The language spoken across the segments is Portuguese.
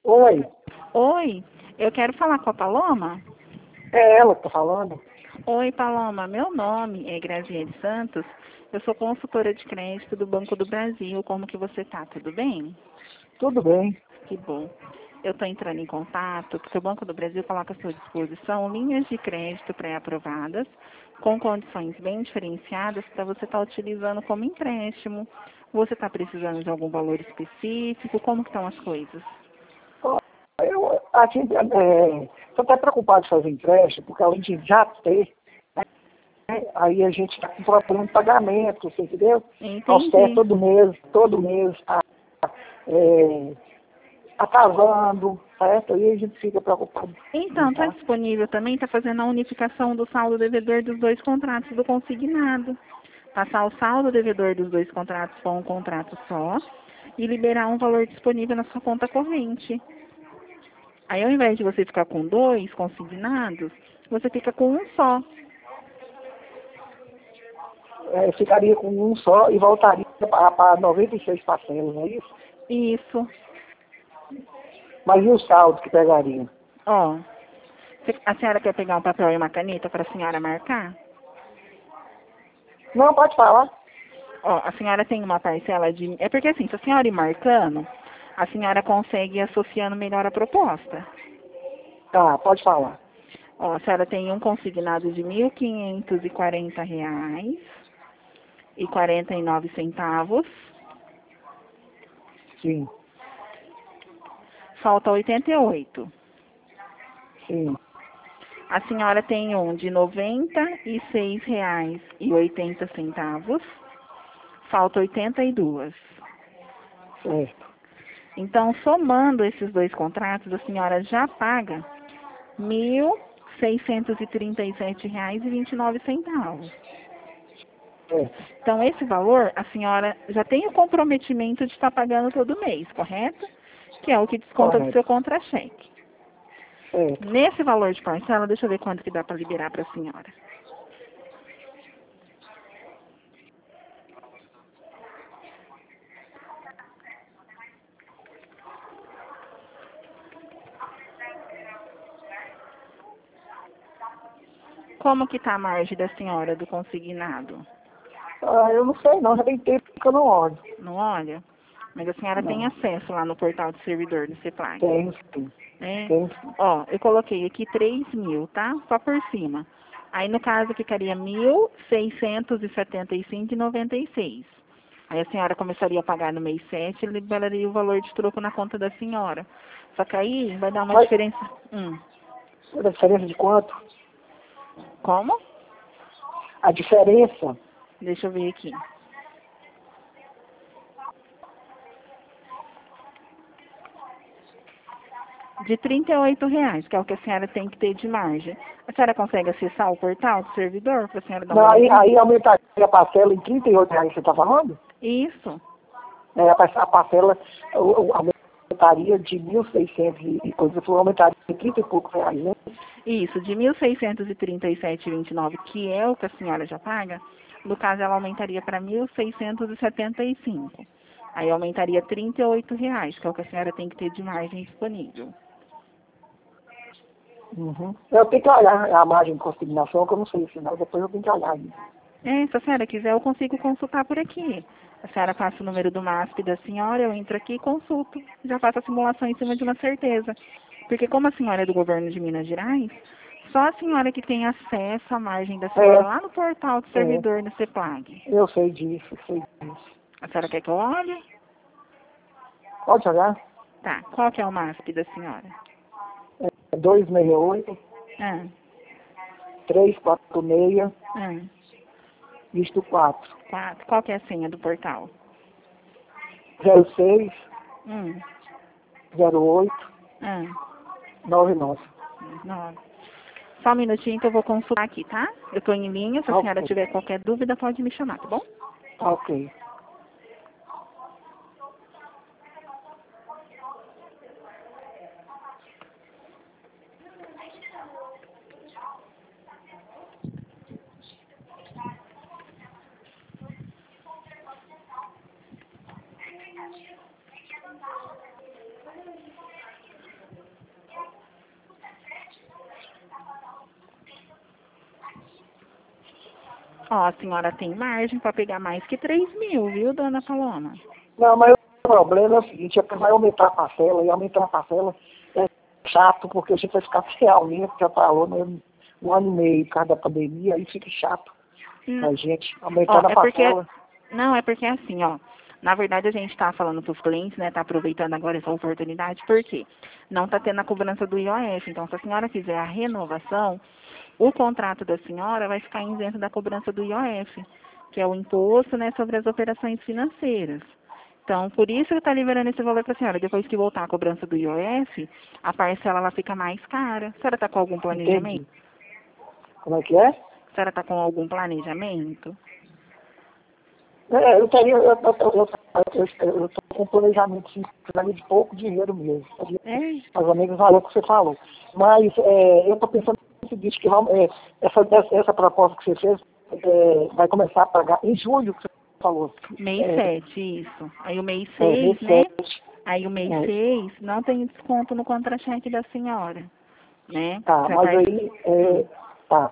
Oi, Oi, eu quero falar com a Paloma. é ela que tá falando? Oi, Paloma, meu nome é Graziele Santos. Eu sou consultora de crédito do Banco do Brasil. Como que você tá? Tudo bem? Tudo bem. Que bom. Eu estou entrando em contato porque o Banco do Brasil coloca à sua disposição linhas de crédito pré-aprovadas com condições bem diferenciadas para você estar utilizando como empréstimo. Você está precisando de algum valor específico? Como que estão as coisas? Ó, eu, aqui, tô até preocupado de fazer empréstimo, porque além de já ter, né, aí a gente está com problema de pagamento, você entendeu? Austero Entendi. todo mês está atrasando, certo? Aí a gente fica preocupado. Então, está Tá? disponível também, está fazendo a unificação do saldo devedor dos dois contratos do consignado. Passar o saldo devedor dos dois contratos para um contrato só e liberar um valor disponível na sua conta corrente. Aí, ao invés de você ficar com dois consignados, você fica com um só. Ficaria com um só e voltaria para 96 parcelas, não é isso? Isso. Mas e o saldo que pegaria? Ó, a senhora quer pegar um papel e uma caneta para a senhora marcar? Não, pode falar. Ó, a senhora tem uma parcela de... É porque assim, se a senhora ir marcando, a senhora consegue ir associando melhor a proposta. Tá, pode falar. Ó, a senhora tem um consignado de R$ 1.540,49. Sim, Falta 88. sim, A senhora tem um de R$ 96,80. Falta 82. certo. Então, somando esses dois contratos, a senhora já paga R$ 1.637,29. Certo, Então, esse valor, a senhora já tem o comprometimento de estar pagando todo mês, correto? Que é o que desconta do correto, seu contra-cheque. certo. Nesse valor de parcela, deixa eu ver quanto que dá para liberar para a senhora. Como que está a margem da senhora do consignado? Eu não sei não, já tem tempo que eu não olho. Não olha? Mas a senhora tem Não, acesso lá no portal do servidor do CEPLAG, tenho sim, né? tenho sim. Ó, eu coloquei aqui 3.000, tá? Só por cima. Aí, no caso, ficaria 1.675,96. Aí a senhora começaria a pagar no mês 7 e liberaria o valor de troco na conta da senhora. Só que aí vai dar uma Mas diferença. a diferença de quanto? Como? A diferença, Deixa eu ver aqui. De R$ 38, que é o que a senhora tem que ter de margem. A senhora consegue acessar o portal do servidor para a senhora dar uma não, olhadinha? aí aumentaria a parcela em R$ 38, você está falando? Isso, A parcela aumentaria de 1.600 e coisa, falou, aumentaria de 30 e poucos reais, né? isso, de 1.637,29, que é o que a senhora já paga, no caso ela aumentaria para 1.675. Aí aumentaria R$ 38, que é o que a senhora tem que ter de margem disponível. Uhum. Eu tenho que olhar a margem de consignação, que eu não sei ensinar, depois eu tenho que olhar ainda. Se a senhora quiser, eu consigo consultar por aqui. A senhora passa o número do MASP da senhora, eu entro aqui e consulto. Já faço a simulação em cima de uma certeza. Porque como a senhora é do governo de Minas Gerais, só a senhora que tem acesso à margem da senhora É, lá no portal do é, servidor no CEPLAG. eu sei disso, eu sei disso. A senhora quer que eu olhe? Pode olhar? Tá. Qual que é o MASP da senhora? É 268, Ah, 346, ah, isto 4. 4. Qual que é a senha do portal? 06, Hum, 08, ah, 99. 9. Só um minutinho que eu vou consultar aqui, tá? Eu tô em linha, se a senhora Ok, tiver qualquer dúvida, pode me chamar, tá bom? ok. Ó, a senhora tem margem para pegar mais que 3.000, viu, dona Paloma? Não, mas o problema é o seguinte, é que vai aumentar a parcela, e aumentar a parcela é chato, porque a gente vai ficar sem aumento, já falou, né, 1 ano e meio por causa da pandemia, aí fica chato pra gente, aumentar a parcela. Não, é porque assim, ó, na verdade a gente está falando para os clientes, né, tá aproveitando agora essa oportunidade, porque não tá tendo a cobrança do IOF, então se a senhora fizer a renovação, o contrato da senhora vai ficar isento da cobrança do IOF, que é o imposto, né, sobre as operações financeiras. Então, por isso que está liberando esse valor para a senhora. Depois que voltar a cobrança do IOF, a parcela ela fica mais cara. A senhora está com algum planejamento? Entendi. Como é que é? A senhora está com algum planejamento? Eu tô com um planejamento sim, de pouco dinheiro mesmo. Mais ou menos o valor que você falou. Mas eu estou pensando no seguinte, que essa proposta que você fez vai começar a pagar em julho, que você falou. Mês 7, isso. Aí o mês 6, né? 7. Aí o mês 6 não tem desconto no contra-cheque da senhora, né? Tá, mas aí, tá.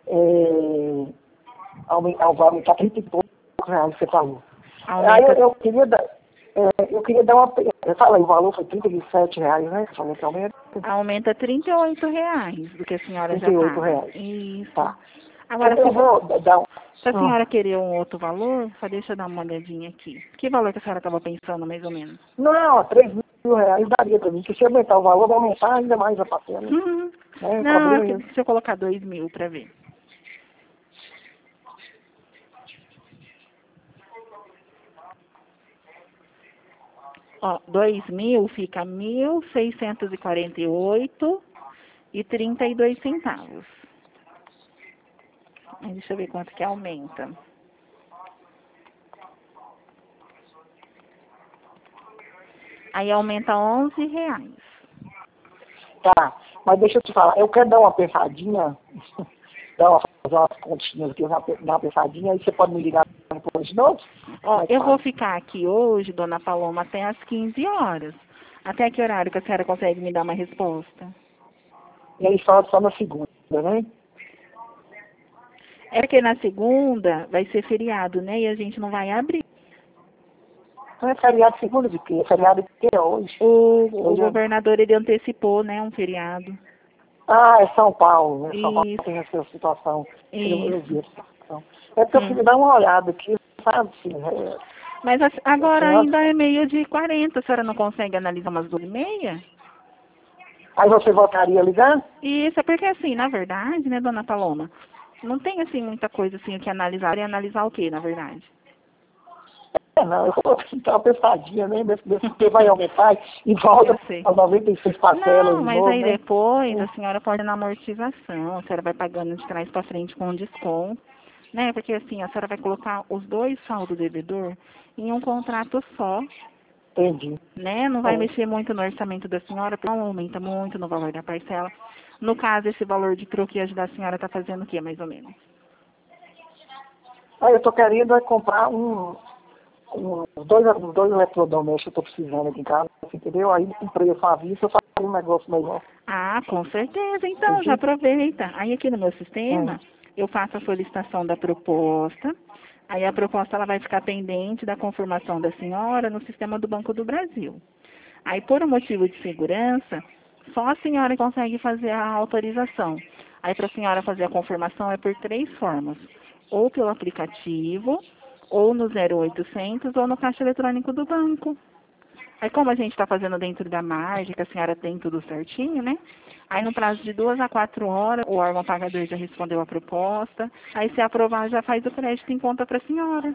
Vai aumentar 30 e poucos reais, você falou. Aumenta... Aí eu queria dar uma... Fala aí, o valor foi R$ 37, né? Falou que aumenta. Aumenta R$ 38 do que a senhora já paga. R$ 38. Isso. Tá. Agora, eu vou dar se a senhora querer um outro valor, só deixa eu dar uma olhadinha aqui. Que valor que a senhora estava pensando, mais ou menos? Não, R$ 3.000 daria para mim, que se aumentar o valor, vai aumentar ainda mais a parcela. Né? Não, deixa eu colocar 2.000 para ver. Ó, 2.000 fica 1.648,32 centavos. Deixa eu ver quanto que aumenta. Aí aumenta R$ 11. Tá, mas deixa eu te falar, eu quero dar uma pensadinha, fazer umas continhas aqui, dar uma pensadinha, aí você pode me ligar depois de novo? Ó, eu vou ficar aqui hoje, dona Paloma, até às 15 horas. Até que horário que a senhora consegue me dar uma resposta? E aí só na segunda, né? É porque na segunda vai ser feriado, né? E a gente não vai abrir. Não é feriado segunda de quê? É feriado de quê hoje? O governador, ele antecipou, né, um feriado. Ah, é São Paulo, né? Isso. São Paulo tem essa situação. Eu vi Isso. essa situação. É porque eu queria dar uma olhada aqui, sabe? Assim, Mas agora ainda é 12h40, a senhora não consegue analisar umas 2h30? Aí você voltaria a ligar? Isso, é porque assim, na verdade, né, dona Paloma, não tem assim muita coisa assim o que analisar. E analisar o que, na verdade? Não, eu vou dar uma pensadinha, né? Porque vai aumentar e volta para 96 parcelas. Não, mas novo, aí né? depois a senhora pode ir na amortização, a senhora vai pagando de trás para frente com desconto, né? Porque assim, a senhora vai colocar os dois saldos devedor em um contrato só. Entendi. Né? Não vai mexer muito no orçamento da senhora, porque não aumenta muito no valor da parcela. No caso, esse valor de troquejo da senhora está fazendo o que, mais ou menos? Eu estou querendo comprar dois eletrodomésticos que eu estou precisando aqui em casa, entendeu? Aí com preço à vista eu faço um negócio melhor. Ah, com certeza. Então, já aproveita. Aí aqui no meu sistema, eu faço a solicitação da proposta. Aí a proposta ela vai ficar pendente da confirmação da senhora no sistema do Banco do Brasil. Aí, por um motivo de segurança, só a senhora consegue fazer a autorização. Aí, para a senhora fazer a confirmação é por 3 formas. Ou pelo aplicativo, ou no 0800, ou no caixa eletrônico do banco. Aí, como a gente está fazendo dentro da margem, que a senhora tem tudo certinho, né? Aí, no prazo de 2 a 4 horas, o órgão pagador já respondeu a proposta. Aí, se aprovar, já faz o crédito em conta para a senhora.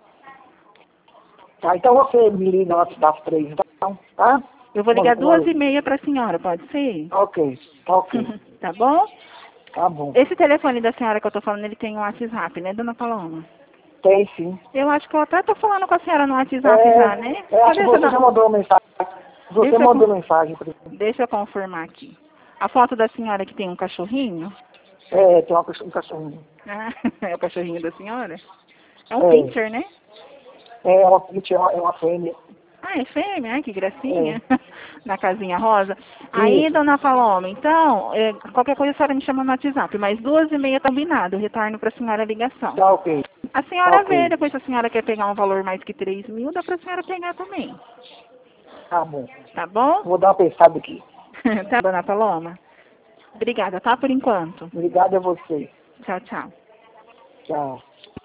Tá, então você me liga antes das 3, então, tá? Eu vou ligar 2h30 para a senhora, pode ser? Ok, tá ok. Tá bom? Tá bom. Esse telefone da senhora que eu tô falando, ele tem um WhatsApp, né, dona Paloma? Tem sim. Eu acho que eu até tô falando com a senhora no WhatsApp já, né? Acho que você já mandou uma mensagem. Você mandou mensagem para mim. Deixa eu confirmar aqui. A foto da senhora que tem um cachorrinho? Tem um cachorrinho. Ah, é o cachorrinho da senhora? É um pitcher, né? É uma pitcher, é uma fêmea. Ah, é fêmea? Ai, que gracinha. Na casinha rosa. Aí, dona Paloma, então, qualquer coisa a senhora me chama no WhatsApp, mas 2h30 combinado, eu retorno para a senhora a ligação. Tá ok. A senhora vê, depois se a senhora quer pegar um valor mais que 3.000, dá para a senhora pegar também. Tá bom. Tá bom? Vou dar uma pensada aqui. Tá, dona Paloma? Obrigada, tá? Por enquanto. Obrigado a você. Tchau, tchau. Tchau.